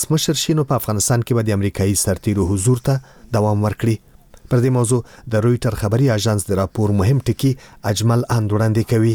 مشر شینو په افغانستان کې به د امریکایي سرتیرو حضور ته دوام ورکړي. پر دې موضوع د رویټر خبري اژانس د راپور مهم ټکی اجمل اندوړاندې کوي.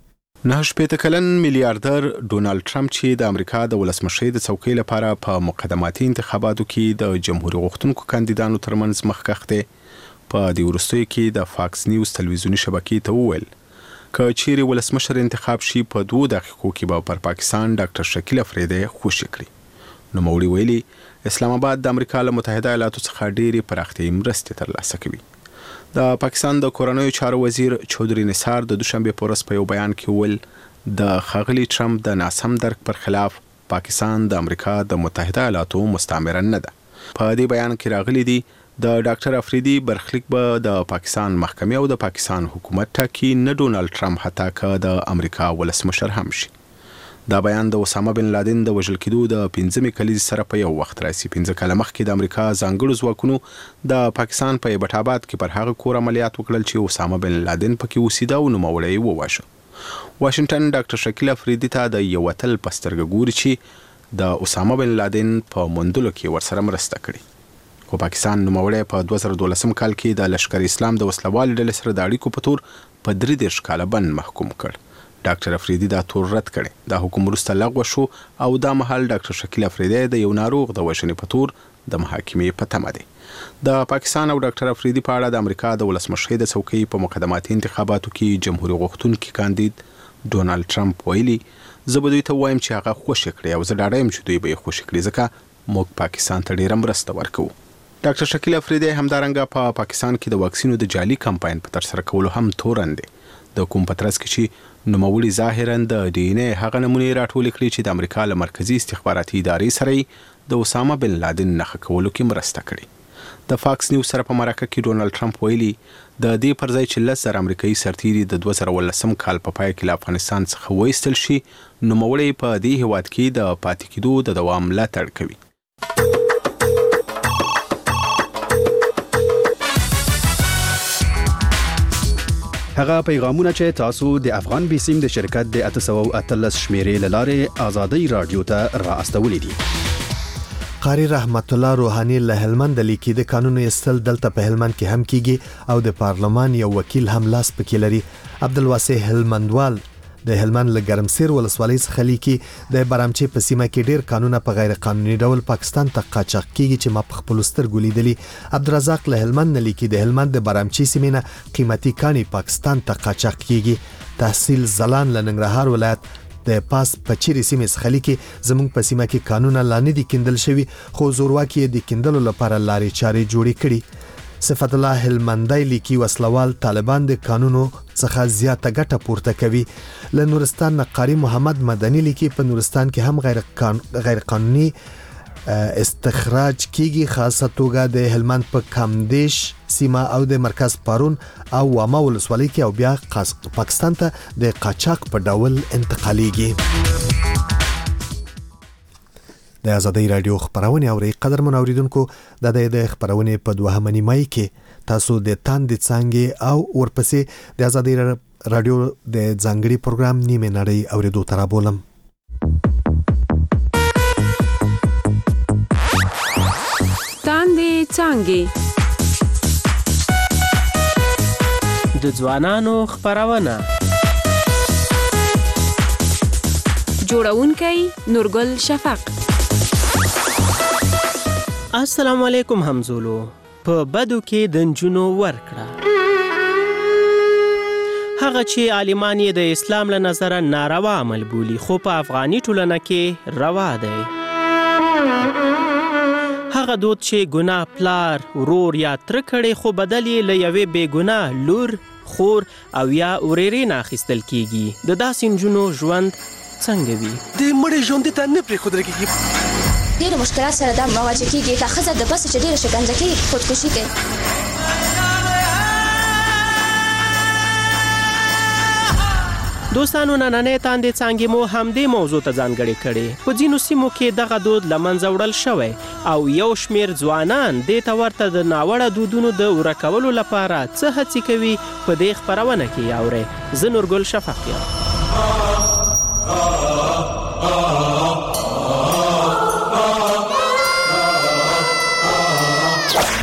9 کلن میلیاردر ډونالد ټرمپ چې د امریکا د ولسمشر د څوکۍ لپاره په مقدماتي انتخاباتو کې د جمهوریت غوښتونکو کاندیدانو ترمنځ مخکښ دی، په دې وروستیو کې د فاکس نیوز تلویزیونی شبکې ته وویل که چیرې ولسمشر انتخاب شي په 2 دقیقو کې به پر پاکستان ډاکټر شکیل افریدی خوشي کړي. نوموړي ویلي اسلام آباد د امریکا له متحده ایالاتو څخه ډېرې پراختیایي مرستې ترلاسه کوي. د پاکستان د کورنیو چارو وزیر چودري نثار د دوشنبه په ورځ په یو بیان کې وویل د ښاغلي ټرمپ د ناسم درک پر خلاف پاکستان د امریکا د متحده ایالاتو مستعمره نه ده. په دې بیان کې راغلي دي د ډاکټر افریدی برخلیک به د پاکستان محکمې او د پاکستان حکومت ټاکي، نه ډونالد ټرمپ حتی که د امریکا ولسمشر هم شي. دا بیان د اسامه بن لادن د وژل کېدو د 15 کلنې سره په یو وخت راسي. 15 کاله مخکې د امریکا ځانګړو ځواکونو د پاکستان په ایبټ آباد کې پر هغه کور عملیات وکړل چې اسامه بن لادن پکې اوسېده او نوموړی وواژه. واشنگټن ډاکټر شکیل افریدی ته د یو اتل په سترګه ګوري چې د اسامه بن لادن په موندلو کې ورسره مرسته کړې. خو پاکستان نوموړی په 2012 کال کې د لشکر اسلام د وسلوال ډلې سره د اړیکو په تور په 33 کاله بند محکوم کړ. ډاکټر افریدی دا تور رد کړي. دا حکم وروسته لغوه شو او دا مهال ډاکټر شکیل افریدی د یو ناروغ د وژنې په تور د محاکمې په تمه دی. د پاکستان او ډاکټر افریدی په اړه د امریکا د ولسمشر د څوکۍ په مقدماتي انتخاباتو کې جمهوریت غوښتونکي کاندید ډونالد ټرمپ ویلي زه به دوی ته وایم چې هغه خوشي کړي او زه ډاډه یم چې دوی به یې خوشي کړي ځکه موږ پاکستان ته ډیره مرسته ورکوو. ډاکټر شکیل افریدی همدارنګه په پاکستان کې د واکسینو د جعلي کمپاین په ترسره کولو هم تورن دی. د کوم پترس کې چې نوموړي ظاهرا د ډي ان اي هغه نمونې راټولې کړې چې د امریکا له مرکزی استخباراتي ادارې سره د اسامه بن لادن نښه کولو کې مرسته کړې. د فاکس نیوز سره په مرکه کې ډونالد ټرمپ ویلي د دې پر ځای چې 10,000 امریکایي سرتیري د 2019 کال په پای کې له افغانستان څخه وایستل شي، نوموړي په دې هیواد کې د پاتې کېدو د دوام ملاتړ کوي. هغه پیغامونه چې تاسو د افغان بیسیم د شرکت د 813 شمیرې لاره آزادۍ رادیو ته را استولې دي. قاری رحمت الله روحانی له هلمند لیکي د قانون استل دلته په هلمند کې هم کیږي او د پارلمان یو وکیل هم لاس پکې لري. عبدالواسع هلمندوال د هلمند له ګرمسیر ولسوالۍ څخه لیکي د برامچې په سیمه کې ډیر قانونه په غیر قانوني ډول پاکستان ته قاچاق کیږي چې ما په خپل سترګو لیدلي. عبدالرزاق له هلمند لیکي د هلمند د برامچې سیمه نه قیمتي کاني پاکستان ته قاچاق کیږي. تحصیل زلان له ننګرهار ولایت د پاس پچيري سیمه څخه لیکي زموږ په سیمه کې قانون لاندې دي کېندل شوی خو زورواکي د کېندلو لپاره لارې چارې جوړې کړي. صفت الله هلمندای لیکي وسلوال طالبان د قانونو څخه زیاته ګټه پورته کوي. له نورستان قاری محمد مدني لیکي په نورستان کې هم غیر قانوني استخراج کیږي، خاصه توګه د هلمند په کامدیش سیمه او د مرکز پارون او واما ولسوالۍ کې او بیا پاکستان ته د قاچاق په ډول انتقالیږي. د آزادۍ رادیو خبرونه اوري قدرمن اوریدونکو د خبرونه په 2 نیمه کې تاسو د تاندې څنګه او ورپسې د آزادۍ رادیو د ځانګړي پروګرام نیمه نړۍ اوریدو ترابولم. تاندې څنګه د ځوانانو خبرونه جوړونکي نورګل شفق. السلام علیکم همزولو. په بدو کې د نجونو ورکړه هغه چې عالمان یې د اسلام له نظره ناروا عمل بولي خو په افغاني ټولنه کې روا دی. هغه دود چې ګناه پلار ورور یا تر کړي خو بدل یې له یوې بې ګناه لور خور او یا ورېرې نه اخیستل کیږي. د داسې نجونو ژوند څنګه وي؟ د مړې ژوند ته نه پرېښودل کېږي. ډېر مشکلات سره دا مواجه کیږي. دا ښځه د بس چې ډېره شکنجه کوي خودکشي کوي. دوستانو نننې تاندې څانګې مو همدې موضوع ته ځانګړې کړې. په ځینو سیمو کې دغه دود له منځه وړل شوی او یو شمېر ځوانان دې ته ورته د ناوړه دودونو د ورکولو لپاره څه هڅې کوي په دې خپرونه کې اورئ. زه نورګل شفق یم.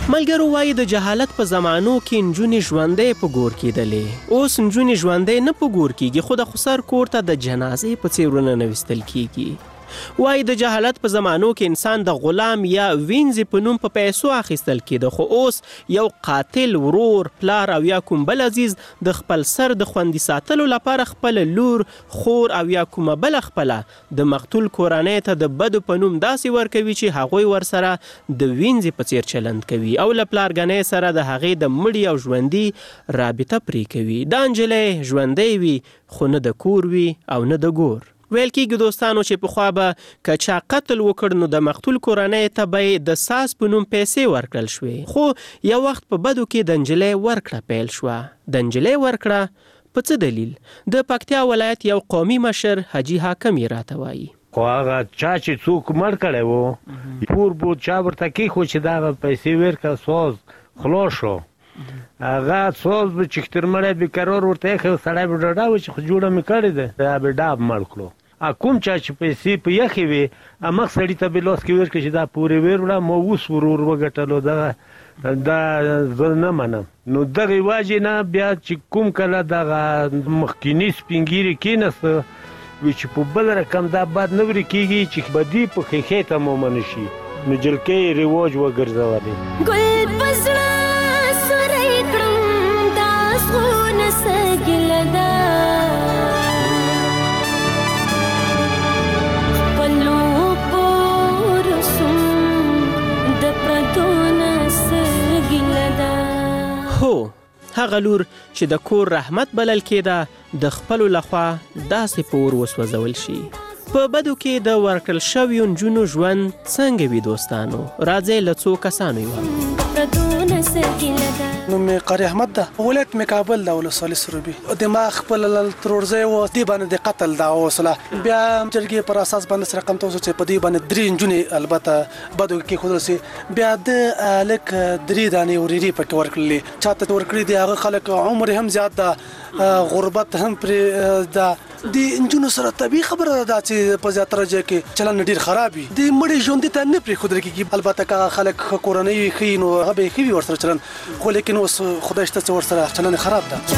ملګرو وایي د جهالت په زمانو کې نجونې ژوندۍ په ګور کېدلې، اوس نجونې ژوندۍ نه په ګور کېږي خو د خسر کور ته د جنازې په څېر ورننویستل کېږي. وایي د جهالت په زمانو کې انسان د غلام یا وینځې په نوم په پیسو اخیستل کېده، خو اوس یو قاتل ورور، پلار او یا کوم بل عزیز د خپل سر د خوندي ساتلو لپاره خپل لور، خور او یا کومه بله خپله د مقتول کورنۍ ته د بدو په نوم داسې ورکوي چې هغوی ورسره د وینځې په څیر چلند کوي او له پلارګنۍ سره د هغې د مړي او ژوندي رابطه پرې کوي. دا نجلۍ ژوندۍ وي خو نه د کور وي او نه د ګور. ویل کېږي دوستانو چې پخوا به که چا قتل وکړ نو د مقتول کورنۍ ته به یې د ساس په نوم پیسې ورکړل شوې، خو یو وخت په بدو کې د نجلۍ ورکړه پیل شوه. د نجلۍ ورکړه په څه دلیل؟ د پکتیا ولایت یو قومي مشر حاجي حاکم یې راته وایي. خو هغه چا چې څوک مړ کړی و پور بود چا ورته کېښود چې دغه پیسې ورکړه، سوز خلاص شو. هغه سوز به چې تر مړی بېقرار ورته ایښی سړی به ډاډه و چې خو جوړه مې کړې ده، دا به ډاب مړ کړو. کوم چا چې پیسې په یخې وې همغه سړي ته به لاس کې ورکړي چې دا پورې وروړه ما اوس ورور وګټلو، دا زه نه منم. نو دغې وجې نه بیا چې کوم کله دغه مخکیني سپین ږیري کېناسته وي چې په بل رقم دا بد نه ورې کېږي چې بدي په ښیښې ته مومنه شي، نو جلکۍ یې رواج وګرځولې. ګل په زړه سوری کړم دا زړونه څه ګیله ده، هو هغه لور چې د کور رحمت بلل کېده د خپلو لخوا داسې په اور وسوځول شي. په بدو کې د ورکړل شویو نجونو ژوند څنګه وي دوستانو؟ راځئ له څو کسانو یو. نوم مې قاری احمد ده، ولایت مې کابل ده، ولسوالي سروبي. دماغ خپل ترورځی و دې باندې د قتل دعوه وسله، بیا جرګې پر اساس باندې سره رقم ته وسو چې په دې باندې 3 نجونې البته بدو کې ښودل سي، بیا د الک 3 دانې وريري پکې ورکړلې، چاته ورکړي دي هغه خلک عمر هم زیات ده، غربت هم پرې ده. د نجونو سره طبیعي خبره ده چې په زیاتره ځای کې چلن ډېر خراب وي، د مړي ژوندي ته نه پرېښودل کېږي. البته که خلک کورنۍ ښي نو هغه به یې ښه وي ورسره چلن، خو لیکن اوس خدای شته چې ورسره چلن خراب ده.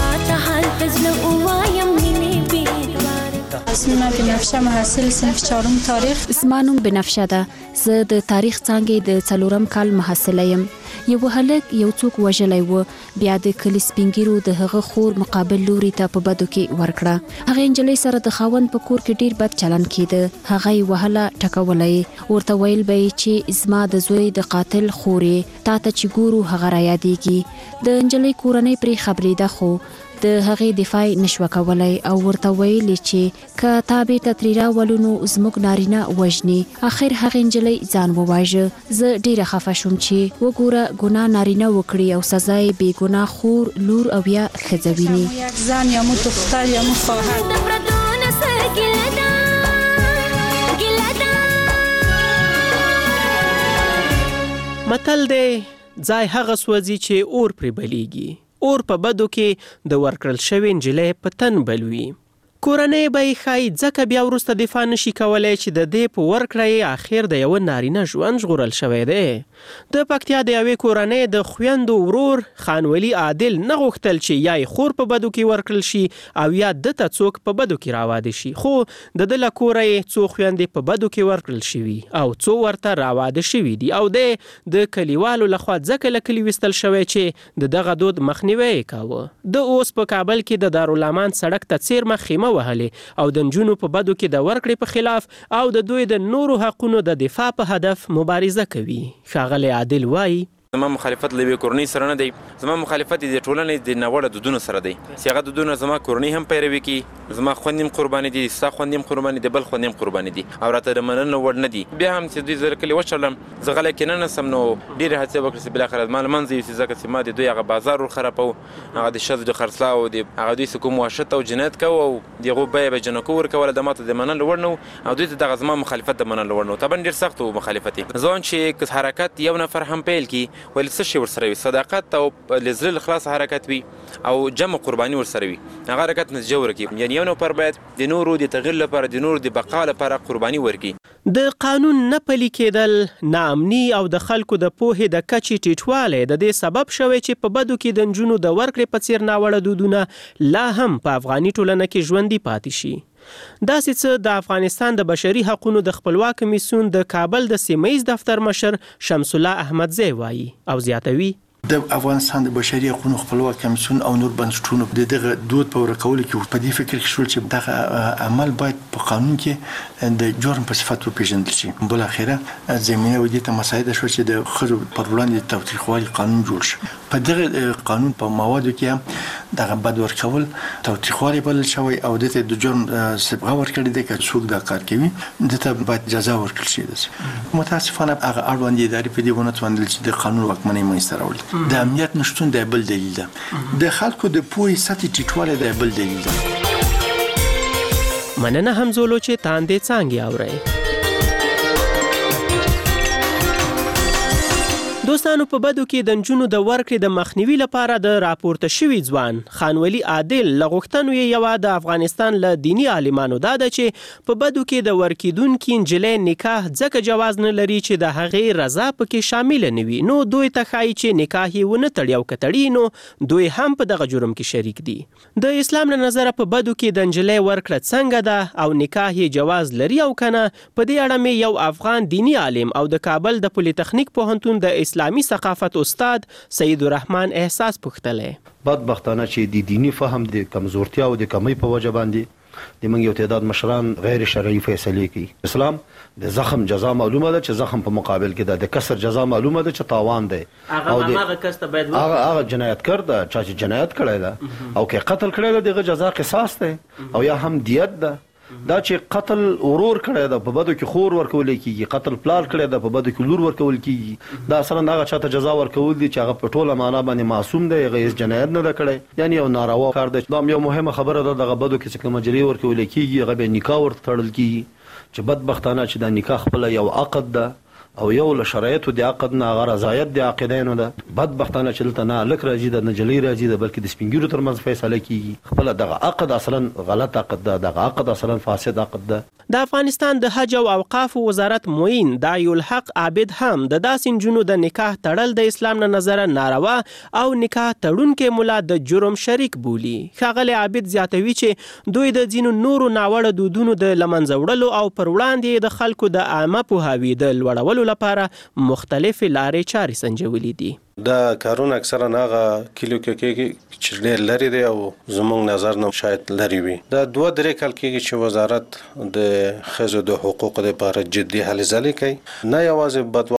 اسمم بنفشه محصل صنف 4 تاریخ. اسمانم بنفشه ده، زه د تاریخ څانګې د 4 کال محصله یم. یو هلک یو څوک وژلی و، بیا د کلي سپینګیرو د هغه خور مقابل لوري ته په بدو کې ورکړه. هغه نجلۍ سره د خاوند په کور کې ډیر بد چلن کېده، هغه یې وهله ټکوله، ورته ویل به یې چې زما د زوی د قاتل خورې تا ته چې ګورو هغه رايادېږي. د نجلۍ کورنۍ پرې خبرېده خو د هغې دفاع نشوه کولی او ورته ویلې چې که تا بیرته ترې راولو نو زموږ نارینه وژني. اخر هغې نجلۍ ځان وواژه. زه ډیره خفه شوم چې وګوره ګناه نارینه وکړي او سزا یې بې ګناه خور، لور او یا ښځه ویني. یک زن یا مو دختر یا مو خواهر. متل دی ځای هغه سوځي چې اور پرې بلیږي. اور په بدو کې د ورکړل شوې نجلۍ په تن بلوي. کورنۍ به یې ښایي ځکه بیا وروسته دفاع نشي کولی چې د دې په ورکړه یې اخر د یوه نارینه ژوند ژغورل شوی دی. د پکتیا د یوې کورنۍ د خویندو ورور خانولي عادل نه غوښتل چې یا یې خور په بدو کې ورکړل شي او یا ده ته څوک په بدو کې راواده شي، خو د ده له کوره یې څو خویندې په بدو کې ورکړل شوي او څو ورته راواده شوي دي او دی د کلیوالو لخوا ځکه له کلي ویستل شوی چې د دغه دود مخنیوی یې کاوه. د اوس په کابل کې د دارالامان سړک ته څیرمه خیمه وهلې او د نجونو په بدو کې د ورکړې په خلاف او د دوی د نورو حقونو د دفاع په هدف مبارزه کوي. ښاغلی عادل وایي زما مخالفت له یوې کورنۍ سره نه دی، زما مخالفت د ټولنې د ناوړه دودونو سره دی چې هغه دودونه زما کورنۍ هم پیروي کوي، زما خویندې هم قرباني دي، ستا خویندې هم قرباني دي، بل خویندې هم قرباني دي او راته د منلو وړ نه دي. بیا هم چې دوی زه له کلي وشړلم زه غلی کېننستم نو ډېرې هڅې وکړې چې بالاخره زما له منځه یوسي، ځکه چې ما د دوی هغه بازار ورخرابوو، هغه د ښځو د خرڅلاو هغه دوی څه کوم وحشت او جنایت کوو او د هغو بیه به جنکو ورکوله، د ماته د منلو وړ نه و او دوی ته دغه زما مخالفت د منلو وړ نه و. طبعا ډېر سخت و مخالفت یې. ځوان چې حرکت یو نفر هم پیل کړي ولې څه شی ورسره وي، صداقت او له زړه له خلاصه حرکت وي او جمع قرباني ورسره وي، هغه حرکت نتیجه ورکړي. یعنې یو نفر باید د نورو د تغیر لپاره د نورو د بقا لپاره قرباني ورکړي. د قانون نه پلي کېدل، ناامني او د خلکو د پوهې د کچې ټیټوالی د دې سبب شوی چې په بدو کې د نجونو د ورکړې په څیر ناوړه دودونه لا هم په افغاني ټولنه کې ژوندي پاتې شي. داسې څه د افغانستان د بشري حقوقو د خپلواک کمیسیون د کابل د سیمه‌ییز دفتر مشر شمس الله احمدزی وایي او زیاتوي د افغانستان د بشري حقوقو خپلواک کمیسیون او نور بنسټونو د دغه دود په ورکولو کې په دې فکر کې شول چې دغه عمل باید په قانون کې د جرم په صفت وپېژندل شي. بل اخره زمینه ودې ته مساعده شو چې د خځو پر وړاندې تاوتریخوالي قانون جوړ شي. په دغه قانون په موادو کې دغه بد ورکول تاوتریخوالي بلل شوی او د جرم صبغه ورکړي دي چې څوک دا کار کوي دته باید جزا ورکړل شي. متاسفانه هغه اړوند ادارې په دې ونه توانېدل چې د قانون واکمنۍ منځته راوړي. د امنیت نشتون د بل دلیل ده. د خلکو د پوهې سطحې ټیټوالی د بل دلیل ده. مننه همزولو چې تاندې څانګې اورئ. دوستانو په بدو کې د نجونو د ورکړې د مخنیوي لپاره د راپورته شوي ځوان خانولي عادل له غوښتنو یې یوه د افغانستان له دیني عالمانو دا ده چې په بدو کې د ورکېدونکي نجلۍ نکاح ځکه جواز نه لري چې د هغې رضا پکې شامله نه وي، نو دوی ته ښایي چې نکاح یې ونه تړي او که تړي نو دوی هم په دغه جرم کې شریک دي. د اسلام له نظره په بدو کې د نجلۍ ورکړه څنګه ده او نکاح یې جواز لري او که نه، په دې اړه مې یو افغان دیني عالم او د کابل د پولیتخنیک پوهنتون د اسلامي ثقافت استاد سید الرحمن احساس پوښتلی. بدبختانه چې د دینی فهم د کمزورتیا او د کمی په وجه باندې د موږ یو تعداد مشران غیر شرعي فیصلې کوي. اسلام د زخم جزا معلومه ده چې زخم په مقابل کې ده، د کسر جزا معلومه ده چې تاوان ده، او هغه کس ته باید هغه جنایتکار ده چې جنایت کړی ده او که قتل کړی ده دغه جزا قصاص ده او یا هم دیت ده. دا چې قتل ورور کړی ده په بدو کې خور ورکول کیږي، قتل پلار کړی ده په بدو کې لور ورکول کیږي. دا اصلا هغه چاته جزا ورکول دي چې هغه په ټوله معنا باندې معصوم دی، هغه هیڅ جنایت نه ده کړی، یعنی یو ناروا کار دی. دا یو مهمه خبره ده. دغه بدو کې چې کومه جری ورکول کیږي هغه به نکاح ورته تړل کیږي چې بدبختانه چې دا نکاح خپل یو عقد ده او یو له شرایطو د عقد نه هغه رضایت د عاقدینو ده. بدبختانه چې دلته نه هلک راځي د نجلۍ راځي ده، بلکې د سپین ږیرو ترمنځ فیصله کیږي. خپله دغه عقد اصلا غلط عقد ده، دغه عقد اصلا فاسد عقد ده. د افغانستان د حج او اوقافو وزارت معین داعی الحق عابد هم د داسې نجونو د نکاح تړل د اسلام نه نظره ناروا او نکاح تړونکي ملا د جرم شریک بولي. ښاغلی عابد زیاتوي چې دوی د ځینو نورو ناوړه دودونو د لمنځه وړلو او پر وړاندې د خلکو د عامه پوهاوي د لوړولو لپاره مختلفې لارې چارې سنجولې دي. دا کارونه اکثرا هغه کلیو کې چې ډېر لري دی او زموږ نظر نه شاید لري وي. دا 2-3 کال کېږي چې وزارت د ښځو د حقوقو لپاره جدي هلې ځلې کوي، نه یوازې